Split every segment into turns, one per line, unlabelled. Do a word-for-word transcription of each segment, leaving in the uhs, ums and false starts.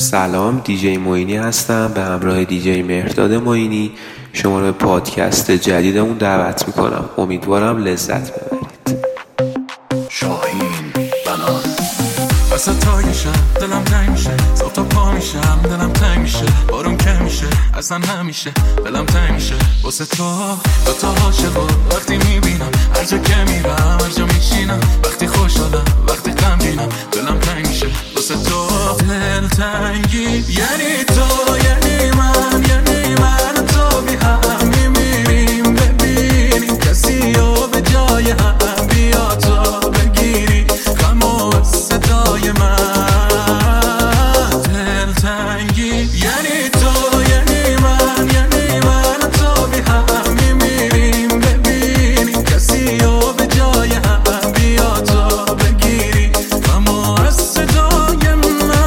سلام، دیجی معینی هستم. به همراه دیجی مهرداد معینی شما رو به پادکست جدیدمون دعوت میکنم. امیدوارم لذت ببرید.
شاهین بنان وسط تایشم دلم تنگ میشه، صبح تا پا میشم دلم تنگ میشه، بارون کم میشه اصلا همیشه دلم تنگ میشه واسه تو. دو تا عاشقو وقتی میبینم، هر جا که میرم هر جا میشینم، وقتی خوشحالم وقتی غمگینم دلم تنگ میشه واسه تو. دل تنگی یعنی تو، یعنی من، یعنی من تو بی هم میمیریم. ببینیم کسی رو به جای هم بیا تو بگیری غم و صدای من. دل تنگی یعنی تو، یعنی من، یعنی من تو بی هم میمیریم. ببینیم کسی رو به جای هم بیا تو بگیری غم و صدای من.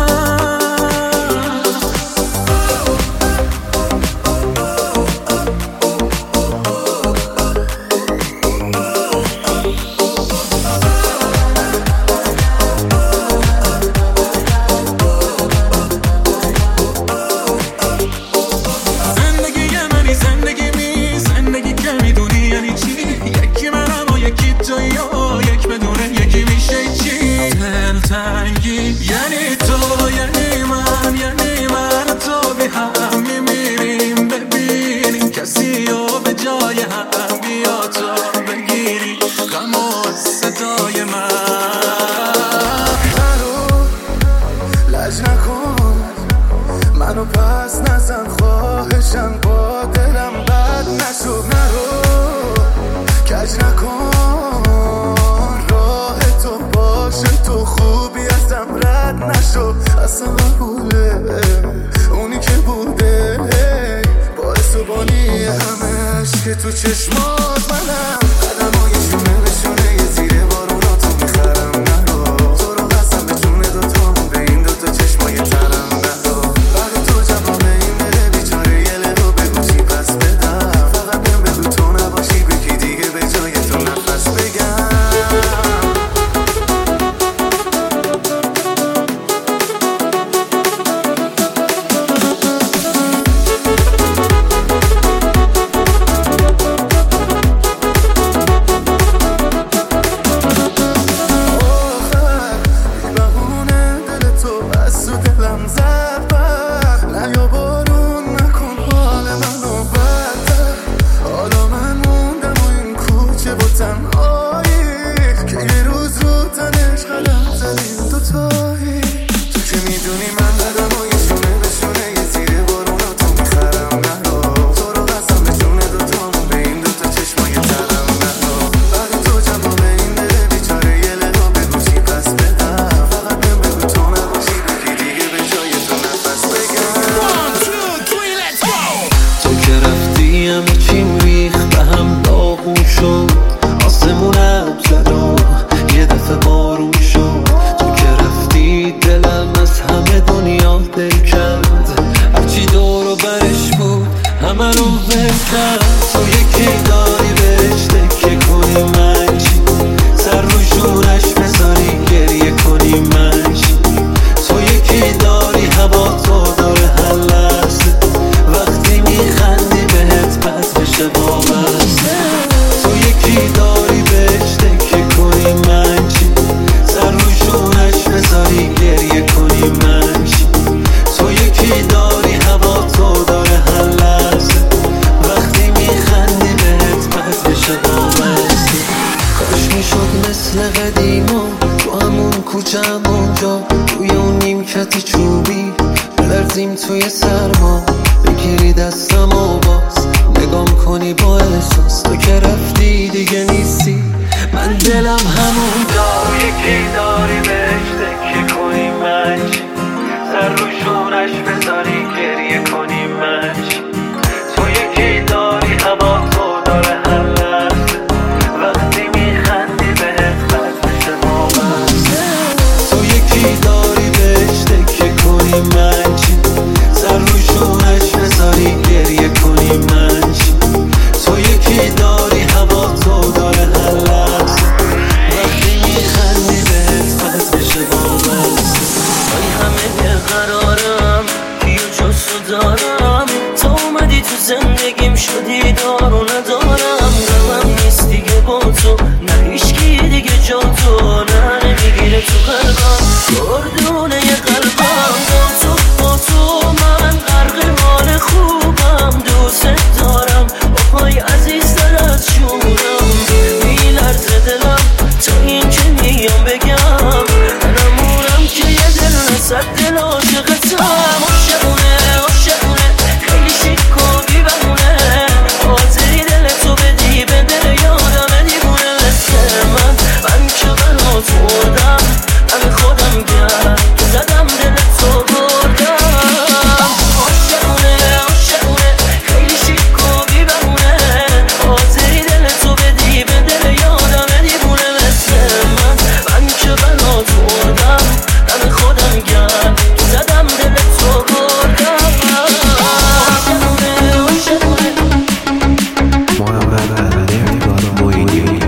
یعنی تو، یعنی من، یعنی من تو بی هم میمیریم. ببینیم کسی رو به جای هم بیا تو بگیری غم و صدای من.
نرو لج نکن منو پس نزن، خواهشم با دلم بد نشو. نرو کج نکن راه تو باشه، تو خوبی ازم رد نشو. اصلا قبوله اونی که بوده باعث و بانی همه عشق تو چشمات منم. قدمای شونه به شونه یه زیر بارونا تو میخرم. نرو تو رو قسم به جون دوتامون به این دوتا چشمای ترم. نرو بعد تو جواب این بره بیچاره یه لبو بگو چی پس بدم. فقط بهم بگو تو نباشی بکی دیگه به جای تو نفس بگم.
توی سرما بگیری دستم و باز نگام کنی با احساس. تو که رفتی دیگه نیستی، من دلم همون جا. یکی داری بهش تکیه کنی من چی، سر رو شونش بذاری گریه کنی من چی. تو یکی داری هوا تو داره هر لحظه، وقتی میخندی بهت بد بشه واقعا. تو یکی داری بهش تکیه کنی من چی، سر رو شونش بذاری گریه کنی من چی. تو یکی داری هوا تو داره هر لحظه، وقتی میخندی بهت بد بشه واقعا. ولی همه قرارم جا تو نه نمیگیره تو قلبم گردونه یه قلبم با تو با تو من غرق حال خوبم دوست دارم با پای عزیزتر از جونم میلرزه دلم تا این که میام بگم منمونم که یه دل صد دل عاشقتم عاشقونه عاشقونه خیلی شیک و بی بهونه حاضری دل تو بدی به دل یادم دیوونه مثل من من که برات مردم همه خودم گرد که زدم دل تو بردم عاشقونه عاشقونه خیلی شیک و بی بهونه حاضری دل تو بدی به دل یادم دیوونه مثل من من که برات مردم همه خودم گرد که زدم دل تو بردم عاشقونه عاشقونه
محمد امیر افتاد معینی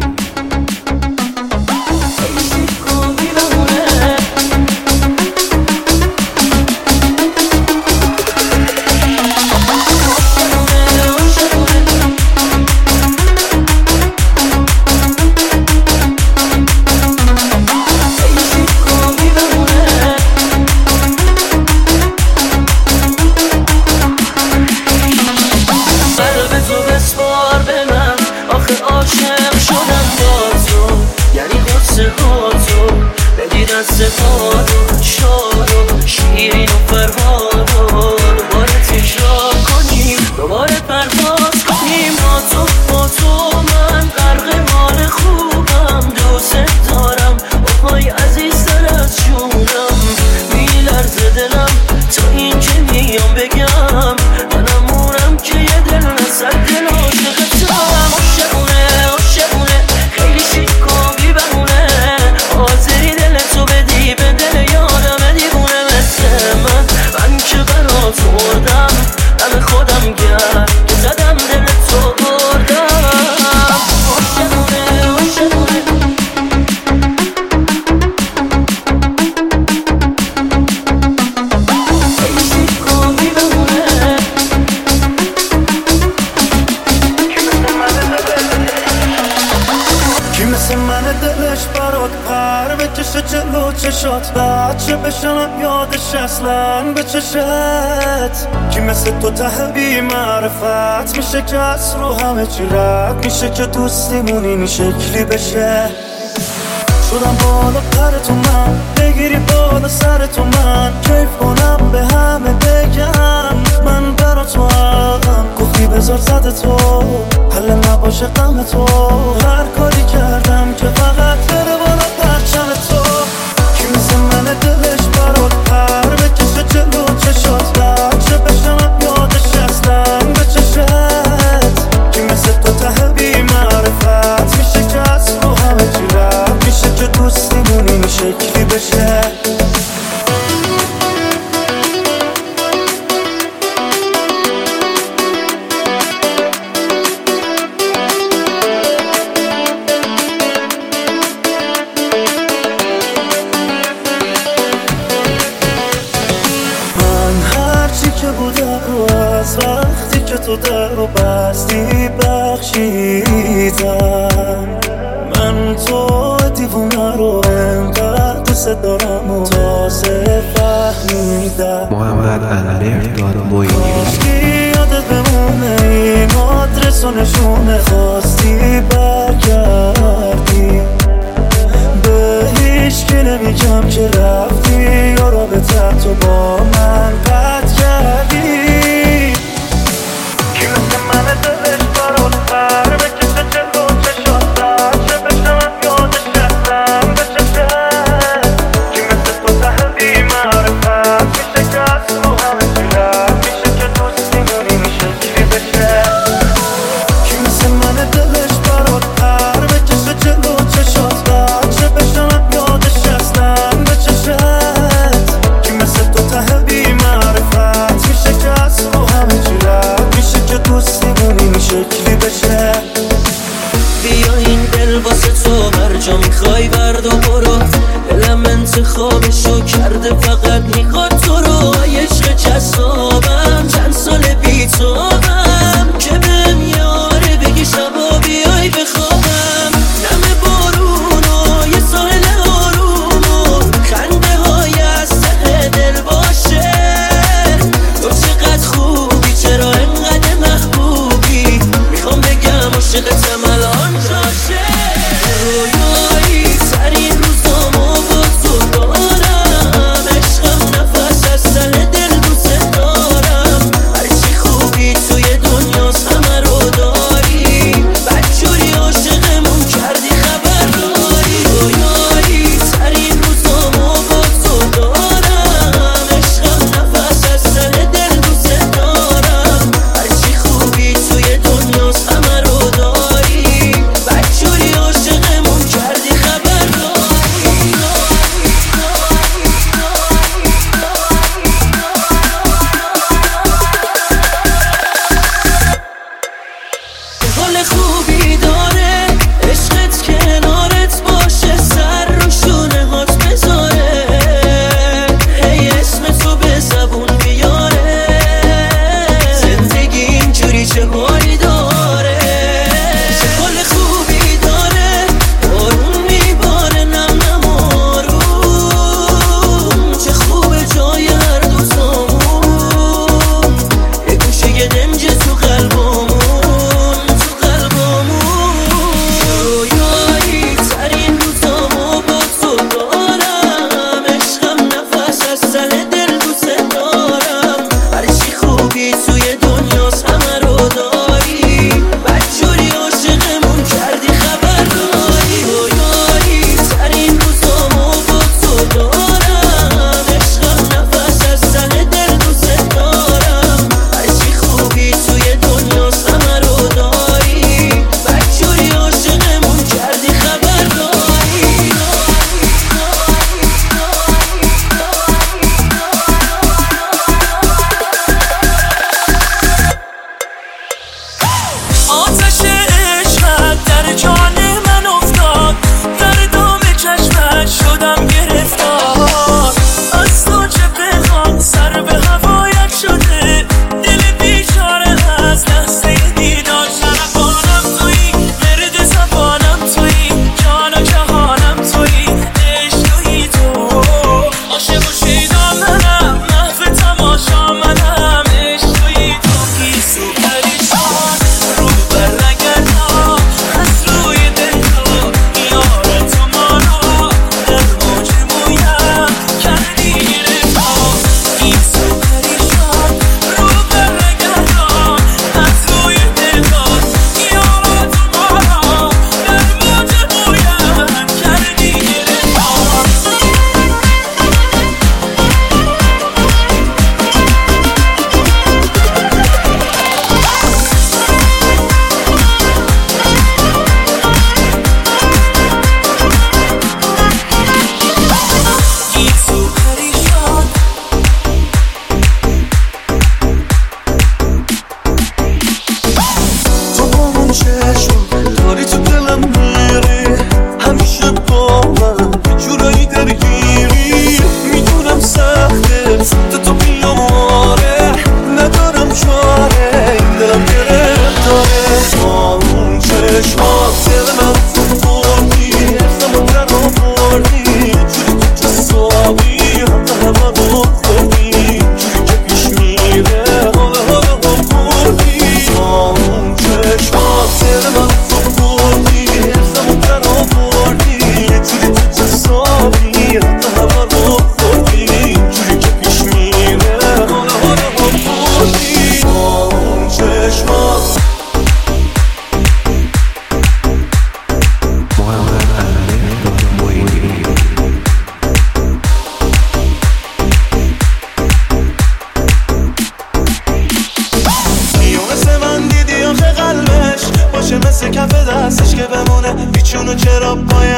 قلب تو بسپار به من آخه عاشق شدم با تو یعنی قصه ها تو بدی دست ها رو شاد و شیرین و فرهاد و دوباره تکرار کنیم دوباره پرواز کنیم با تو با تو من غرق حال خوبم دوست دارم با پای عزیزتر از جونم میلرزه دلم تا این که میام بگم منمونم که یه دل نصد دل عاشقتم عاشقونه عاشقونه خیلی شیک و بی بهونه حاضری دل تو بدی به دل یادم دیوونه مثل من من که برات مردم همه خودم گرد که زدم دل تو بردم عاشقونه عاشقونه خیلی شیک و بی بهونه
کی مثل من دلش برات پر بکشه جلو چشات بچه بشنم یادش اصلا به چشت کی مثل تو ته بی معرفت میشه که از رو همه چی رد میشه که دوستیمون این شکلی بشه شدم بالا پر تو من بگیری بالا سر تو من کیف کنم به همه بگم من برا تو هم گفتی بذار زده تو حل نباشه غم تو هر کاری کردم که فقط بره بالا پرچم تو کی مثل من دلش برات پر بکشه جلو چشات بچه بشنم یادش اصلا به چشت کی مثل تو ته بی معرفت میشه که از رو همه چی رد میشه که دوستیمون این شکلی بشه از وقتی که تو در رو بستی بخشیدم من تو دیوونه رو انقدر دوست دارم و تازه فهمیدم
محمد امیر افتاد معینی
خواستی یادت بمونه این آدرس و نشونه خواستی برگردی به هیچ که نمیگم که رفتی یا رابطه تو با من قطع کردی کی مثل من دلش برات پر بکشه جلو چشات بچه بشنم یادش اصلا به چشت کی مثل تو ته بی معرفت میشه که از رو همه چی رد میشه که دوستیمون این شکلی بشه کی مثل من دلش برات پر بکشه جلو چشات بچه بشنم یادش اصلا به چشت کی مثل تو ته بی معرفت میشه که از رو همه چی رد میشه که دوستیمون این شکلی بشه
بیا این دل واسه تو هر جا میخوای برد و برو دلم انتخابشو کرده فقط میخواد تو رو عشق جذابم چند سال بی توام که بهم یاره بگی شبا بیای بخوابم نم بارون و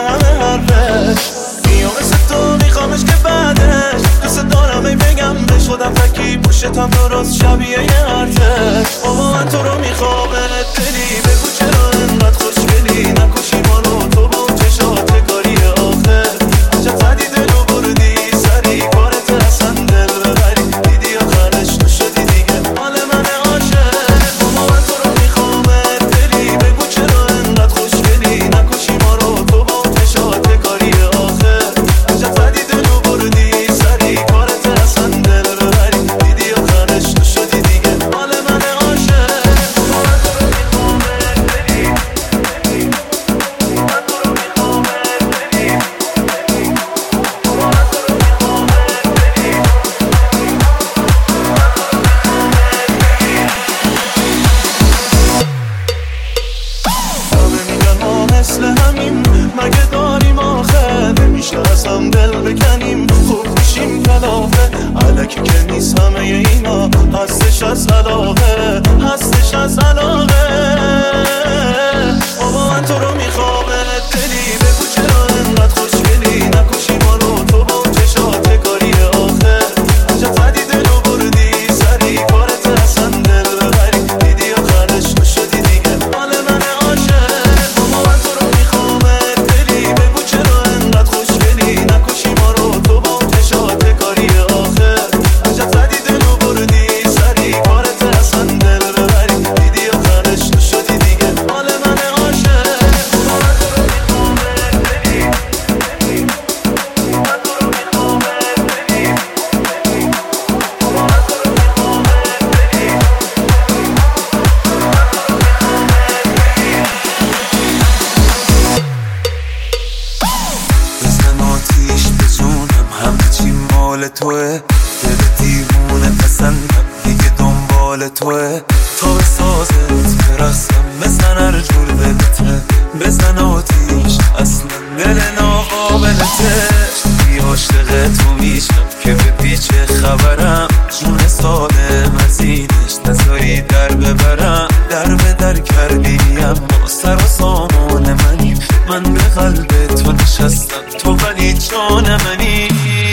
همه حرفش میام مثل تو میخوامش که بعدش دوست دارم ای بگم بهش خودم فکی پشتم درست شبیه یه ارتش بابا من تو رو میخوامت دلی بگو چرا انقدر خوشگلی نکشی ما رو تو با اون چشات کاری آخر عجب زدی دلو بردی سری کارت اصلا دل ببری دیدی آخرش تو شدی دیگه حال من عاشق بابا من تو رو میخوامت دلی بگو چرا انقدر خوشگلی نکشی ما رو تو با اون چشات کاری آخر عجب زدی دلو بردی سری کارت اصلا دل ببری دیدی آخرش تو شدی دیگه حال من عاشق بابا من تو رو میخوامت دلی من تو رو میخوامت دلی بابا من تو رو میخوامت دلی همه میگن ما مثل همیم مگه داریم آخر نمیشناسم دل بکنیم خوب میشیم کلافه علکی که نیست همه اینا هستش از علاقه هستش از علاقه بابا من تو رو میخوامت دلی بگو چرا انقدر خوشگلی نکشی ما رو تو با اون چشات کاری آخر عجب زدی دلو بردی سری کارت اصلا دل ببری دیدی آخرش تو شدی دیگه حال من عاشق بابا من تو رو میخوامت دلی بگو چرا انقدر خوشگلی نکشی ما رو تو با اون چشات کاری آخر عجب زدی دلو بردی سری کارت اصلا دل ببری دیدی آخرش تو شدی دیگه حال من عاشق بابا من تو رو میخوامت دلی من تو رو میخوامت دلی بابا من تو رو میخوامت دلی
بزن آتیش به جونم همه چی مال توه دل دیوونه پسندم دیگه دنبال توه تا به سازت برسم بزن هر جور دلته بزن آتیش اصلا دل ناقابلته بی عاشق تو میشم که به پیچه خبرم جون سالم از اینش نذاری در ببرم در به در کردی اما سر و سامان منی من به قلب تو نشستم تو ولی جان منی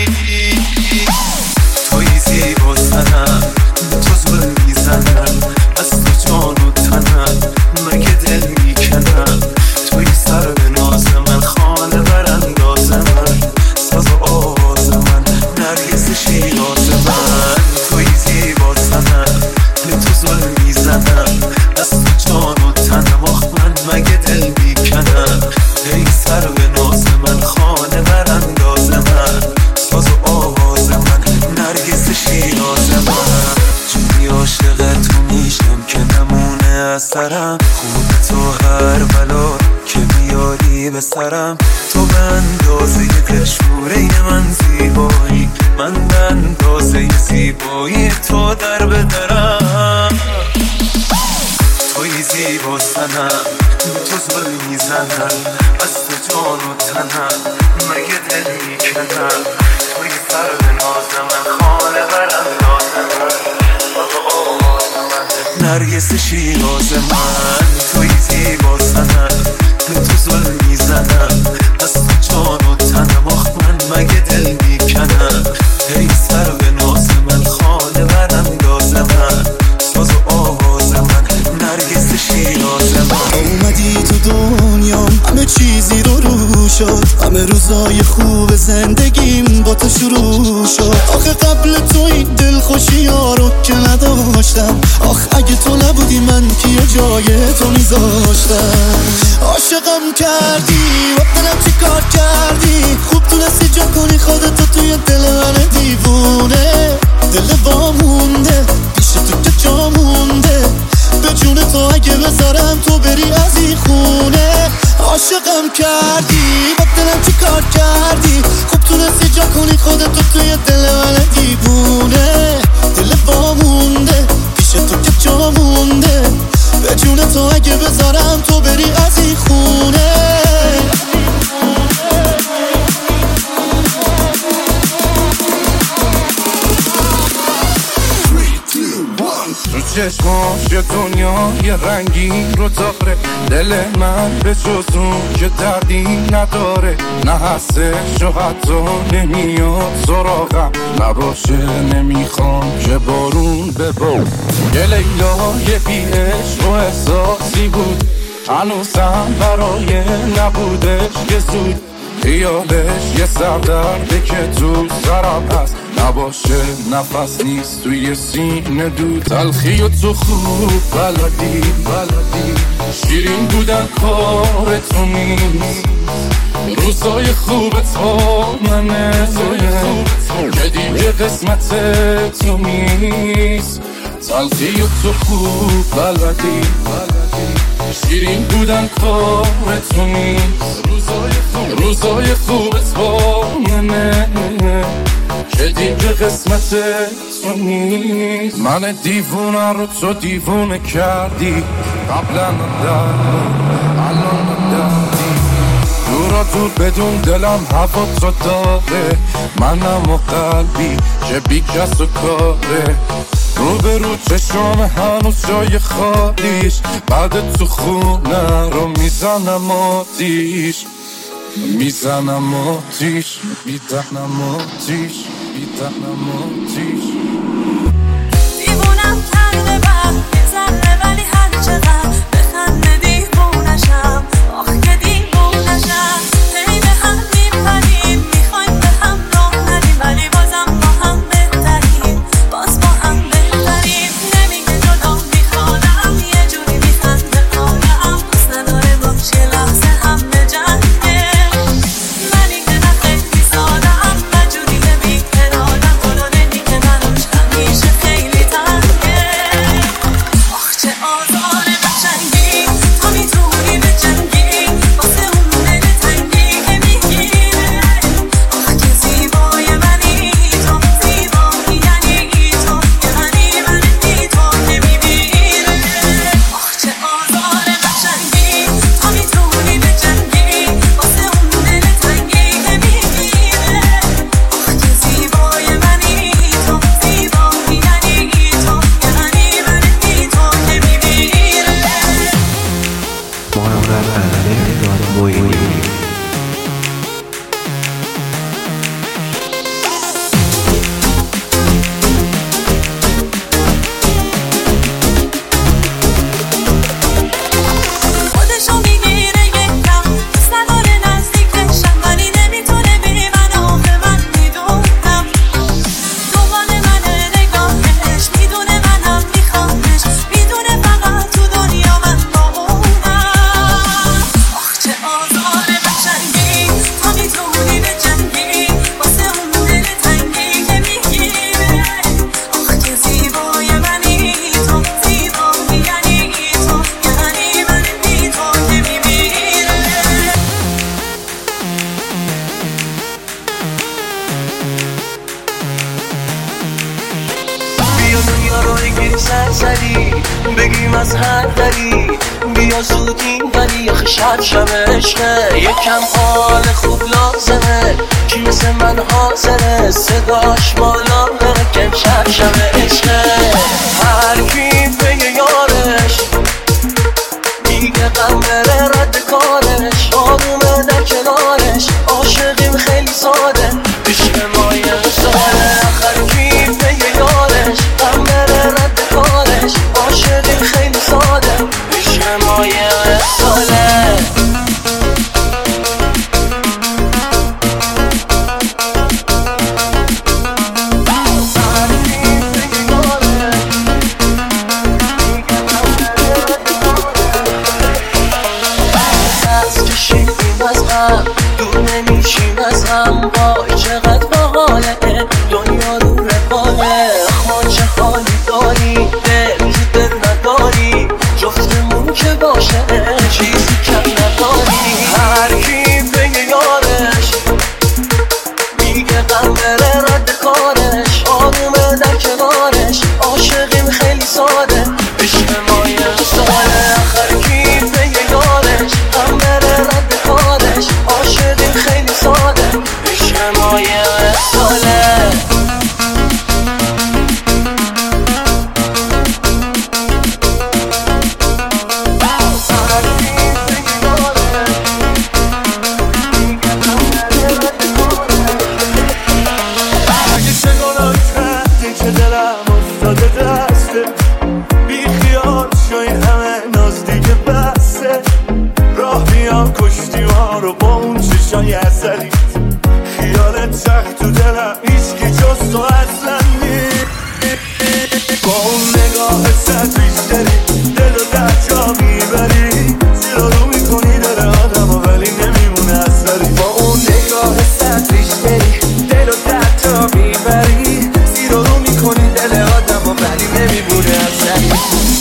توی زیبا سنم تو ظلم میزنم از تو جان و تنم مگه دل میکنم توی سر به ناز من خانه برانداز من ساز و آواز من نرگس شیراز من توی زیبا سنم تو ظلم میزنم از تو جان و تنم آخ من مگه دل میکنم ای سر به ناز من خانه برانداز من ساز و آواز من نرگس شیراز من جوری عاشق تو میشم که نمونه از سرم خوب تو هر بلا که بیاری به سرم تو به اندازه دلشوره من زیبایی من به اندازه زیبایی تو در بدرم توی زیبا سنم تو ظلم میزنم از تو جان و تنم مگه دل میکنم توی سر به ناز من خانه برانداز من نرگس شیراز من توی زیبا سنم تو ظلم میزنم از تو جان و تنم آخ من مگه دل میکنم ای سر به ناز من خانه برانداز من ساز و آواز من نرگس شیراز من
اومدی تو دنیام همه چیزی رو رو شد همه روزای خوب زندگیم با تو شروع شد آخه قبل تو این دل خوشی ها رو که نداشتم آخ اگه تو نبودی من که جای تو میذاشتم عاشقم کردی و دلم چی کار کردی خوب تونستی جا کنی خودتو توی دل من دیوونه دل وامونده پیش تو که جا مونده به جون تو اگه بذارم تو بری از این خونه عاشقم کردی با دلم چی کار کردی خوب تونستی جا کنی خودتو توی دل من دیوونه دل وامونده پیش تو که جا مونده به جون تو اگه بذارم تو بری از این خونه چشماش یه دنیای رنگین رو داره، دل من به جز اون که دردی نداره، نه هستش و حتی نمیاد سراغم، نباشه نمیخوام که بارون ببار. یه لیلای بی عشق و احساسی بود، هنوزم برای نبودش یه زود، خیالش یه سردرده که تو سرم هست، نباشه نفس نیست توی سینه دود. تلخی و تو خوب بلدی بلدی، شیرین بودن کار تو نیست، روزای خوبت با منه که دیگه قسمت تو نیست. تلخی و تو خوب بلدی شیرین بودن کار تو نیست، روزای خوبت با منه که دیگه قسمت تو نیست. من دیوونه رو تو دیوونه کردی، قبلا نداری الان نداری، دورا دور بدون دلم هوا تو داره، منم و قلبی که بی کس و کاره، رو به رو چشام هنوز جای خالیش، بعد تو خونه رو میزنم آتیش، میزنم آتیش، میزنم آتیش، میزنم آتیش.
دیوونم کرده بر یه ذره، ولی هر چقدر بخنده دیوونشم، آخ که دیوونشم. هی به هم میپریم میخوایم به هم راه ندیم، ولی بازم با هم بهتریم، باز با هم بهتریم. نمیگه جدا میخوانم، یه جوری میخنده آدم، بس نداره باش یه لحظه هم به جنگه، منی که نه خیلی سادم و جوری بی ارادم، خدا نمیگه منوش همیشه خیلی تنگه. آخ چه آزار قشنگی، تا میتونی به جنگی واسه اون دل تنگی که میگیره، آخ که زیبای منی تو، زیبایی یعنی تو، یعنی منی تو که میمیره. آخ چه آزار قشنگی، تا میتونی به جنگی واسه اون دل تنگی که میگیره، آخ که زیبای منی تو، زیبایی یعنی تو، یعنی منی تو که میمیره.
محمد مهرداد معینی.
خودشو میگیره یکم، دوست نداره نزدیکشم، ولی نمیتونه بی من، آخه من میدونم دنبال منه نگاهش، میدونه منم میخوامش، میدونه فقط تو دنیا من با اونم. آخ چه آزار قشنگی، تا میتونی به جنگی واسه اون دل تنگی که میگیره، آخ که زیبای منی تو، زیبایی یعنی تو، یعنی منی تو که میمیره.
بیا دنیا رو بگیری سر زدی، بگیم از هر دری، بیا زود این ولی آخه شب شب عشقه، یکم حال خوب لازمه، کی مثل من حاضره صداش بالا بره که شب شب عشقه. هر کی به یارش میگه غم بره رد کارش، آرومه در کنارش، عاشقیم خیلی ساده، عشق ما یه مثاله. هر کی به یارش غم بره رد کارش، عاشقیم خیلی ساده، عشق ما یه مثاله.
زدی خیالت سخت تو دلم هیچکی جز تو اصلا نیست با اون نگاه سطریش داری دل و در جا میبری زیرا رو میکنی دل آدم و ولی نمیمونه اثری با اون نگاه سطریش داری دل و در جا میبری زیرا رو میکنی دل آدم و ولی نمیمونه اثری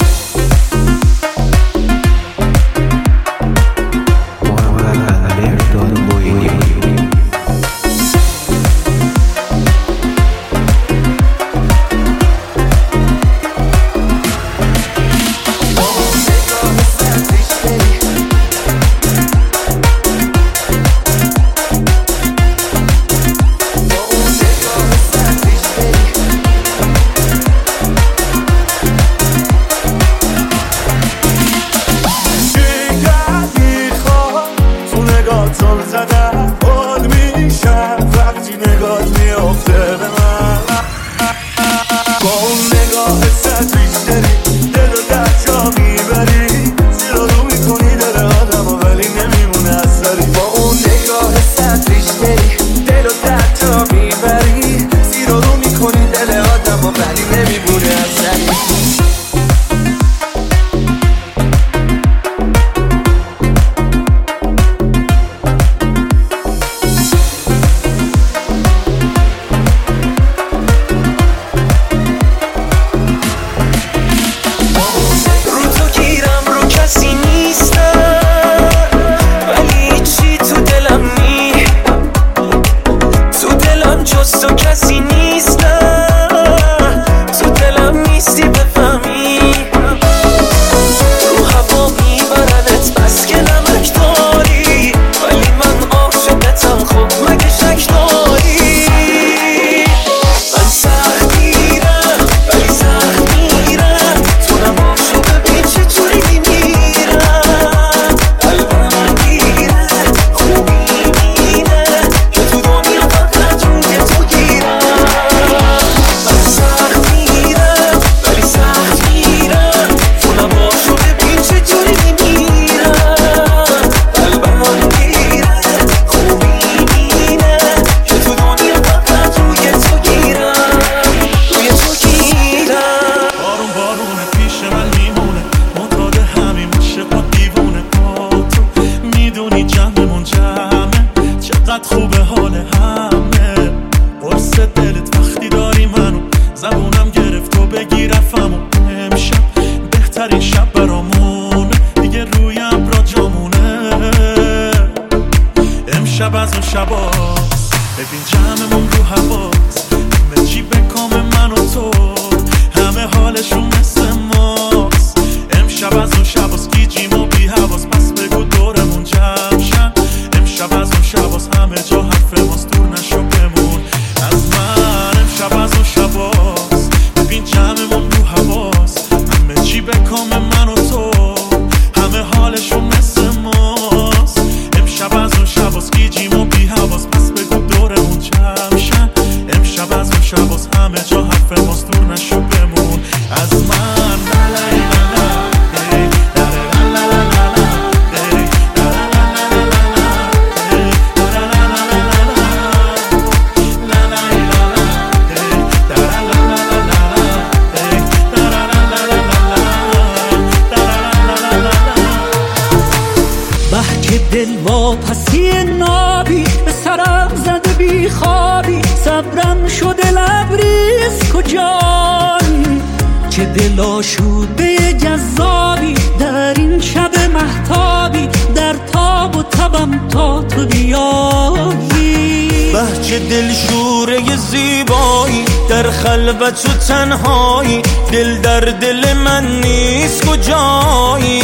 و تو تنهایی دل در دل من نیست کجایی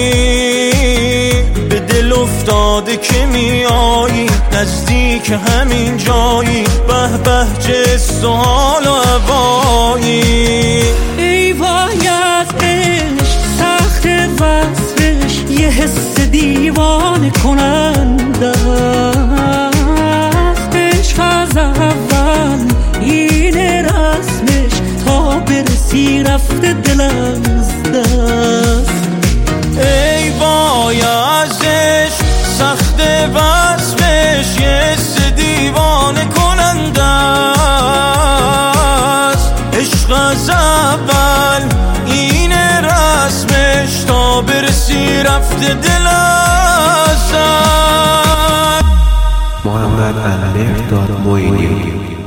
به دل افتاده که میایی نزدیک همین جایی به به چه سوال و هوایی
ای وای از عشق سخت وصفش یه حس دیوانه کننده عشق از اول این رسمش تا برسی رفته دل از دست
ای وای ازش سخت وصفش یه رفته دل ازت.
محمد مهرداد معینی.